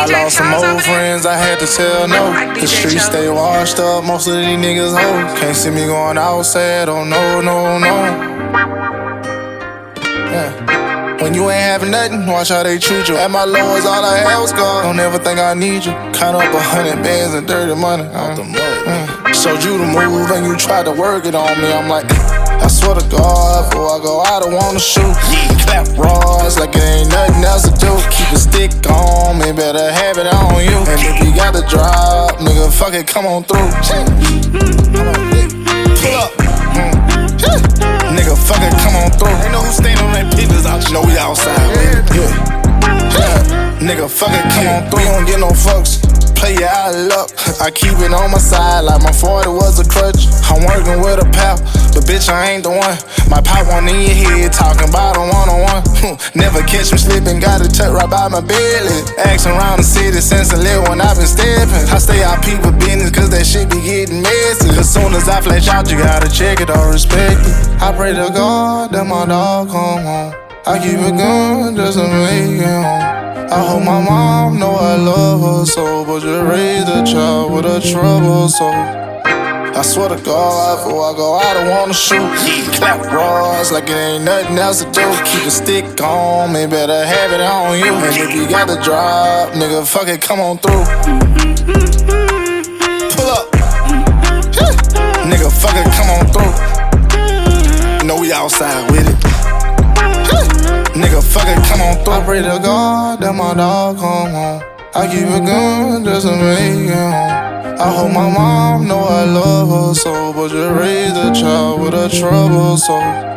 I lost some old friends, I had to tell no. The streets stay washed up, most of these niggas hoes. Can't see me going outside, oh no, no, no. Yeah. When you ain't having nothing, watch how they treat you. At my lowest, all I had was God. Don't ever think I need you. Count up 100 bands and dirty money out the mud. Showed you the move and you tried to work it on me. I'm like, I swear to God, before I go, I don't wanna shoot. Clap rods like it ain't nothing else to do. Keep a stick on me, better have it on you. And if you got the drop, nigga, fuck it, come on through. Pull up. Nigga, fuck it, come on through. Ain't no who staying on that pictures out. You know we outside with it. Yeah. Nigga, fuck it, come on through. We don't get no fucks. Play your out of luck. I keep it on my side like my 40 was a crutch. I'm working with a pal, but bitch, I ain't the one. My pop one in your head, talking about a one-on-one. Never catch me slipping, got it tucked right by my belly. Action around the city since a little when I been stepping. I stay out people business, cause that shit be getting messy. As soon as I flash out, you gotta check it or respect it. I pray to God that my dog come home. I keep it going just to make it home. I hope my mom know I love her so, but you raised a child with a troubled soul. I swear to God, before I go, I don't wanna shoot. Clap rods like it ain't nothing else to do. Keep a stick on me, better have it on you. And if you got the drop, nigga, fuck it, come on through. Pull up. Nigga, fuck it, come on through. You know we outside with it. Nigga, fuck it, come on through. I pray to God that my dog come home. I keep it going just to make it home. I hope my mom know I love her so, but you raised a child with a troubled soul.